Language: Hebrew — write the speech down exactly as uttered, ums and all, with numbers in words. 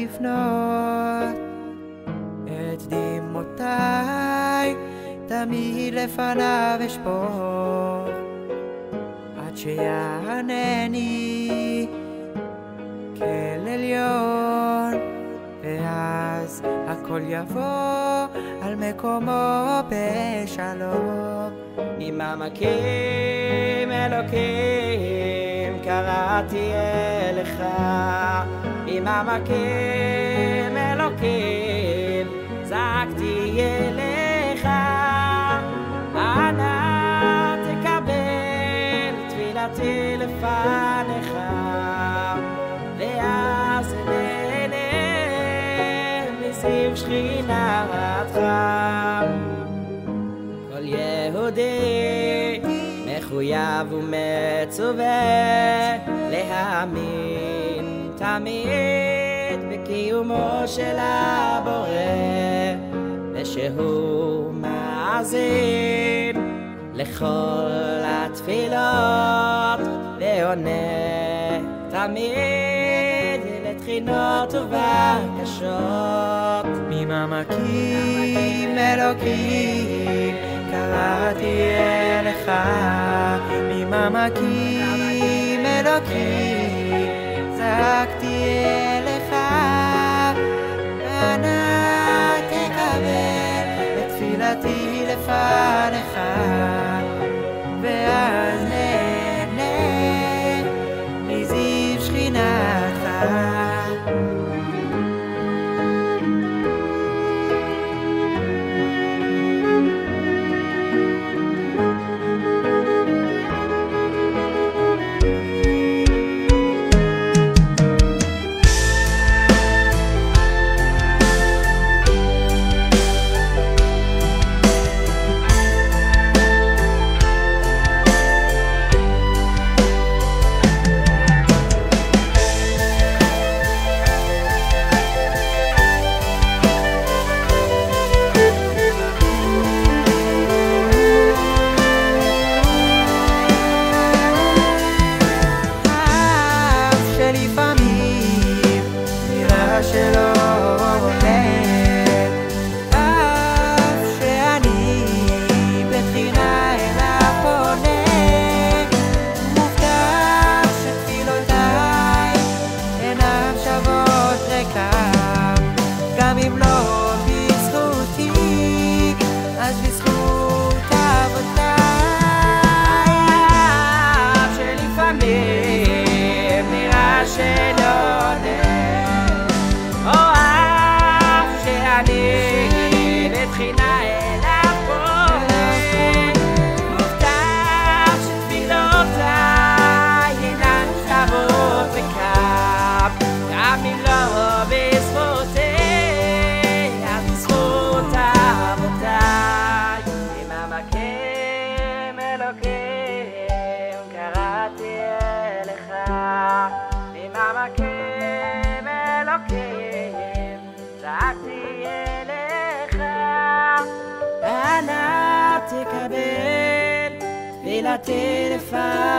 לפנות את דמעותיי תמיד לפניו אשפוך עד שיענני כאל עליון, ואז הכל יבוא על מקומו בשלום. ממעמקים אלוקים קראתי אליך, ממעמקים אלוקים זעקתי אליך. אנא תקבל תפילתי לפניך, ואז נהנה מזיו שכינתך. כל יהודי מחויב ומצווה להאמין תמיד בקיומו של הבורא, ושהוא מאזין לכל התפילות ועונה תמיד לתחינות ובקשות. ממעמקים אלוקים קראתי אליך, ממעמקים אלוקים זעקתי אליך. אנא תקבל את תפילתי לפניך, ואז נהנה מזיו שכינתך. שלא הולך, אף שאני בתחינה אליו פונה, מובטח שתפילותיי אינן שוות ריקם, גם אם לא בזכותי אז בזכות אבותיי. אף שלפעמים נראה שלא בתחינה אליו פונה, מובטח שתפילותיי אינן שוות ריקם, גם אם לא בזכותי אז בזכות אבותיי. ממעמקים אלוקים קראתי אליך, ממעמקים אלוקים זעקתי אליך. אנא תקבל תפילתי לפניך,